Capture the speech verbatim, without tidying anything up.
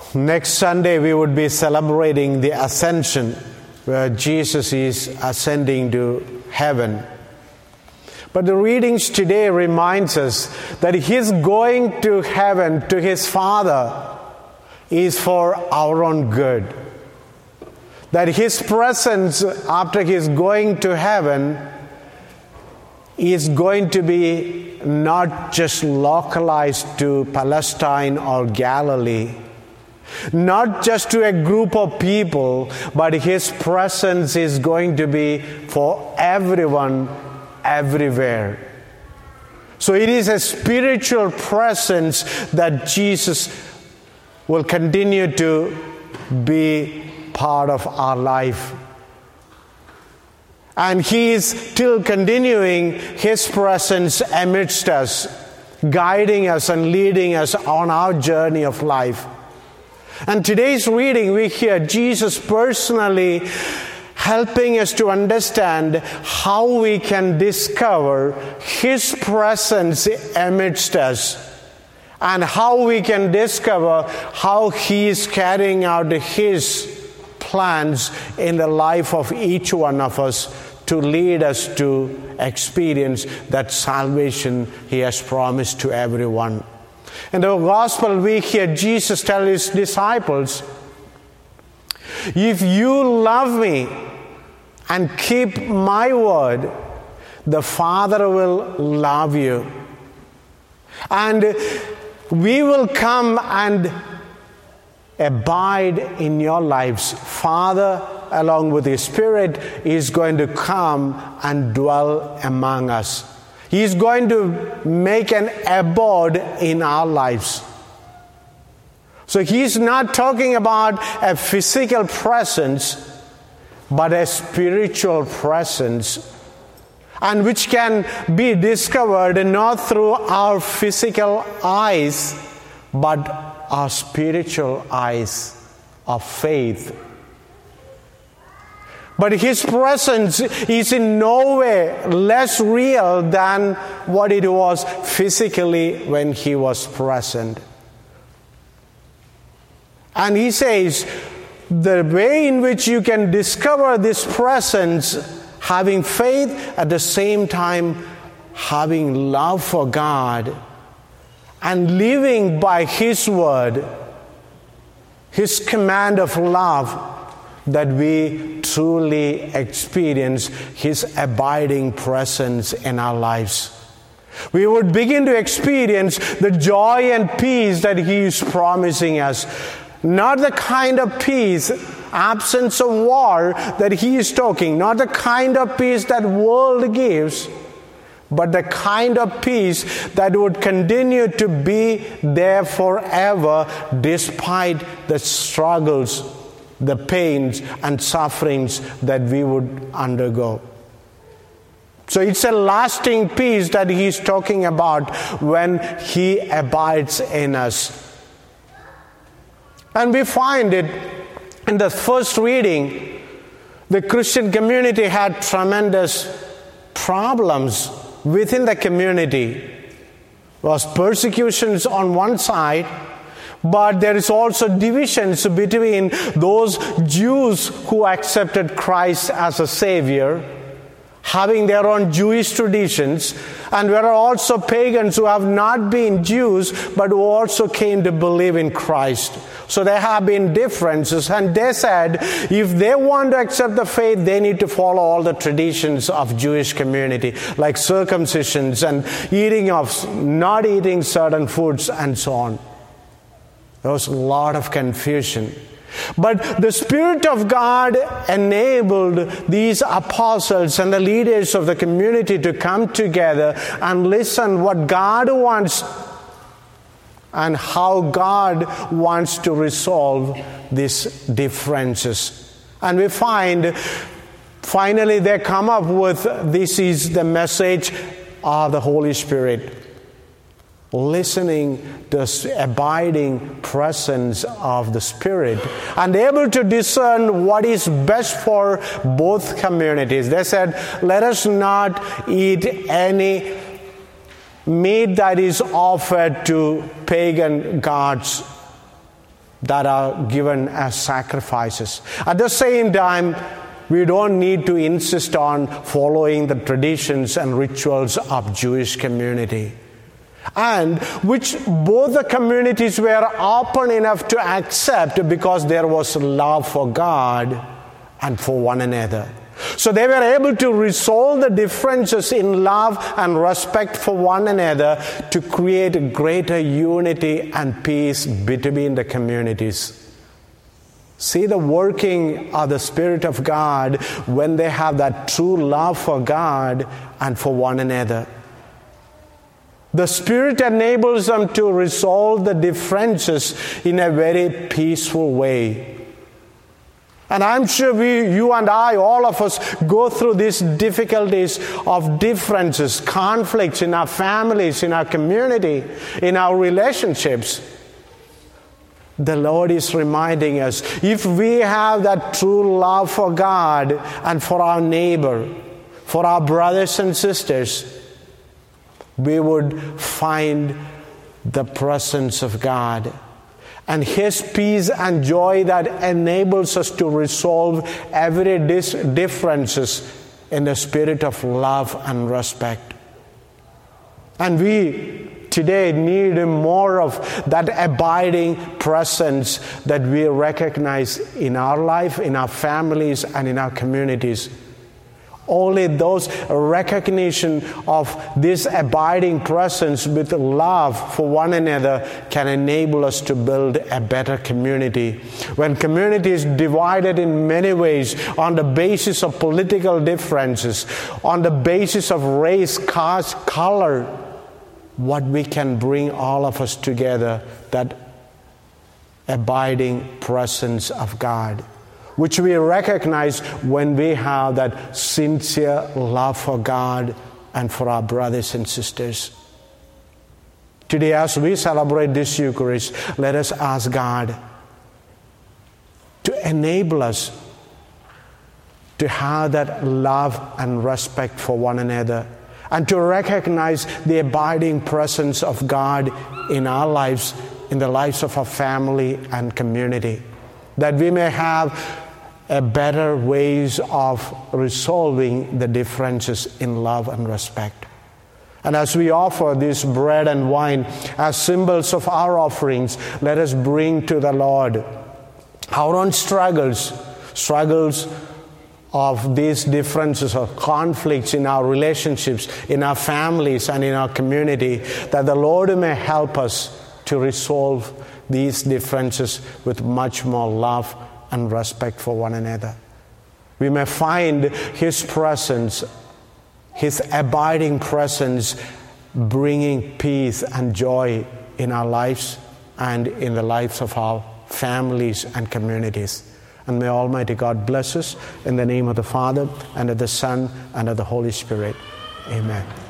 Next Sunday we would be celebrating the Ascension, where Jesus is ascending to heaven. But the readings today reminds us that his going to heaven, to his Father, is for our own good. That his presence after his going to heaven is going to be not just localized to Palestine or Galilee, not just to a group of people, but his presence is going to be for everyone, everywhere. So it is a spiritual presence that Jesus will continue to be part of our life. And he is still continuing his presence amidst us, guiding us and leading us on our journey of life. And today's reading, we hear Jesus personally helping us to understand how we can discover his presence amidst us, and how we can discover how he is carrying out his plans in the life of each one of us to lead us to experience that salvation he has promised to everyone. In the gospel, we hear Jesus tell his disciples, "If you love me and keep my word, the Father will love you. And we will come and abide in your lives." Father, along with his Spirit, is going to come and dwell among us. He is going to make an abode in our lives. So he's not talking about a physical presence, but a spiritual presence, and which can be discovered not through our physical eyes, but our spiritual eyes of faith. But his presence is in no way less real than what it was physically when he was present. And he says, the way in which you can discover this presence, having faith, at the same time having love for God, and living by his word, his command of love, that we truly experience his abiding presence in our lives. We would begin to experience the joy and peace that he is promising us. Not the kind of peace, absence of war that he is talking, not the kind of peace that world gives, but the kind of peace that would continue to be there forever despite the struggles, the pains and sufferings that we would undergo. So it's a lasting peace that he's talking about when he abides in us. And we find it in the first reading. The Christian community had tremendous problems within the community. There was persecutions on one side, but there is also divisions between those Jews who accepted Christ as a Savior, having their own Jewish traditions, and there are also pagans who have not been Jews, but who also came to believe in Christ. So there have been differences, and they said if they want to accept the faith, they need to follow all the traditions of Jewish community, like circumcisions and eating of, not eating certain foods and so on. There was a lot of confusion. But the Spirit of God enabled these apostles and the leaders of the community to come together and listen what God wants and how God wants to resolve these differences. And we find finally they come up with, this is the message of the Holy Spirit. Listening to the abiding presence of the Spirit and able to discern what is best for both communities. They said, let us not eat any meat that is offered to pagan gods. that are given as sacrifices. At the same time, we don't need to insist on following the traditions and rituals of Jewish community, and which both the communities were open enough to accept because there was love for God and for one another. So they were able to resolve the differences in love and respect for one another to create greater unity and peace between the communities. See the working of the Spirit of God when they have that true love for God and for one another. The Spirit enables them to resolve the differences in a very peaceful way. And I'm sure we, you and I, all of us, go through these difficulties of differences, conflicts in our families, in our community, in our relationships. The Lord is reminding us, if we have that true love for God and for our neighbor, for our brothers and sisters, we would find the presence of God and His peace and joy that enables us to resolve every dis- differences in the spirit of love and respect. And we today need more of that abiding presence that we recognize in our life, in our families, and in our communities. Only those recognition of this abiding presence with love for one another can enable us to build a better community. When community is divided in many ways on the basis of political differences, on the basis of race, caste, color, what we can bring all of us together, that abiding presence of God, which we recognize when we have that sincere love for God and for our brothers and sisters. Today, as we celebrate this Eucharist, let us ask God to enable us to have that love and respect for one another, and to recognize the abiding presence of God in our lives, in the lives of our family and community, that we may have a better ways of resolving the differences in love and respect. And as we offer this bread and wine as symbols of our offerings, let us bring to the Lord our own struggles, struggles of these differences or conflicts in our relationships, in our families, and in our community, that the Lord may help us to resolve these differences with much more love and respect for one another. We may find His presence, His abiding presence, bringing peace and joy in our lives and in the lives of our families and communities. And may Almighty God bless us in the name of the Father, and of the Son, and of the Holy Spirit. Amen.